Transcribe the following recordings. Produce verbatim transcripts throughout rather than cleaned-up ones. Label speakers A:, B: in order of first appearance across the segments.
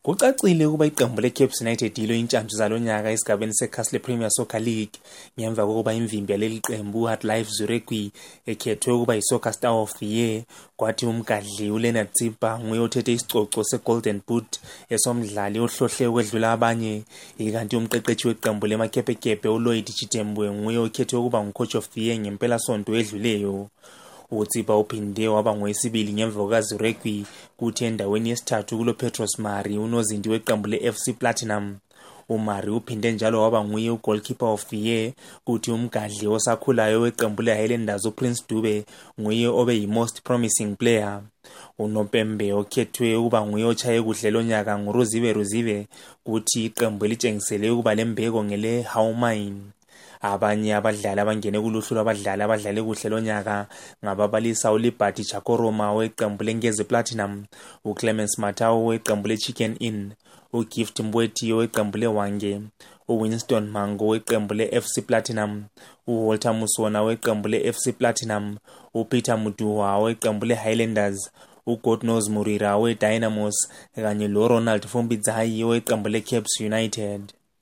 A: Kucacile ukuba iqembu leCapes United yilo intshantshi zalonyaka esigabeni seCastle Premier Soccer League ngemva kokuba imvimbi yaleli qembu uHatlife Zurigui ekhethwe ukuba yiSoccer Star of the Year, kwathi umgadli uLeonard Tsipa nguye othethe isicoco seGolden Boot esomdlali ohlohle ukwedlula abanye, ikanti umqeqeshi weqembu lemaKepekepe uLloyd Chitembwe nguye okhethwe ukuba nguCoach of the Year ngempela-sonto edluleyo. uTsipa uphinde waba ngoyesibili ngemva kukaZurigui, kuthi endaweni yesithathu kulo Petros Mari unozinti weqembu le-F C Platinum. uMari uphinde njalo waba nguye uGoalkeeper of the Year, kuthi umgadli osakhulayo weqembu le-Highlanders uPrince Dube nguye obe yi-Most Promising Player. uNopembe okhethwe ukuba nguye ochaye kuhle lonyaka nguRoziwe Roziwe, kuthi iqembu elitshengisele ukuba lembeko ngele Howmine. Abanye abadlali abangene kuluhlu lwabadlali abadlale kuhle lonyaka ngababalisa uLiberty Chakoroma weqembu leNgezi Platinum, uClemens Matau weqembu leChicken Inn, uGift Mbwethi weqembu leWange, uWinston Mango weqembu le-F C Platinum, uWalter Musona weqembu le-F C Platinum, uPeter Muduwa weqembu le-Highlanders, uGodnose Murira weDynamos kanye loRonald Fumbidzai weqembu leCapes United.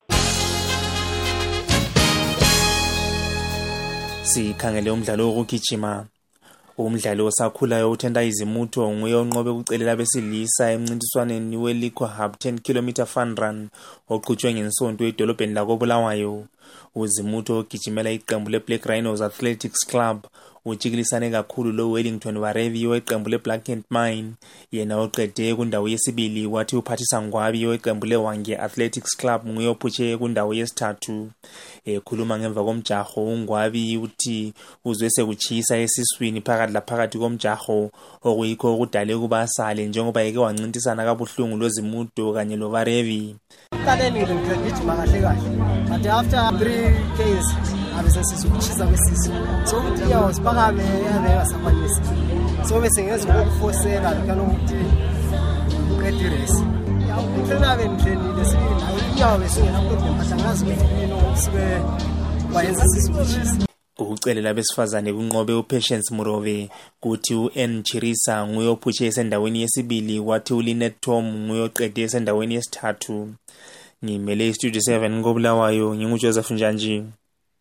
A: Sikhangele umdlalo wokugijima. Umdlali osakhulayo uThenda Izimutho nguye onqobe ukucelela abesilisa emncintiswaneni weLiqua Hub ten kilometer fun run oqhutshwe ngesonto edolobheni lakoBulawayo. uZimutho ogijimela iqembu leBlack Rhinos Athletics Club ujikilisane kakhulu loWellington Warevi weqembu leBlack and Mine, yena oqede kundawo yesibili, kwathi uPhathisa Ngwabi weqembu leWange Athletics Club nguye ophutshe kundawo yesithathu. Ekhuluma ngemva komjaho, uNgwabi uthi uzwe sekuchisa esiswini phakathi laphakathi komjaho, okuyikho okudale ukuba asale njengoba eke wancintisana kabuhlungu loZimutho kanye loWarevi.
B: Taleni ngigijima kahle kahle, but after three Ks abese sisukuchisa kwesisu, so ukuthi yawo siphakame yabeka samanisi, so bese ngeze ukufosela lokanokuthi uqede race. Ngicela bendleni lesibili nawo yawo bese ngenakuthi mpatha ngazi ngene sibe wayenza sisukuchisa.
A: Ukucelela abesifazane kunqobe uPatience Murove, kuthi uN Chirisa nguye ophutshe esendaweni yesibili, kwathi uLynette Tom nguye oqede esendaweni yesithathu. Ngimele iStudio seven koBulawayo, nginguJoseph Njanji.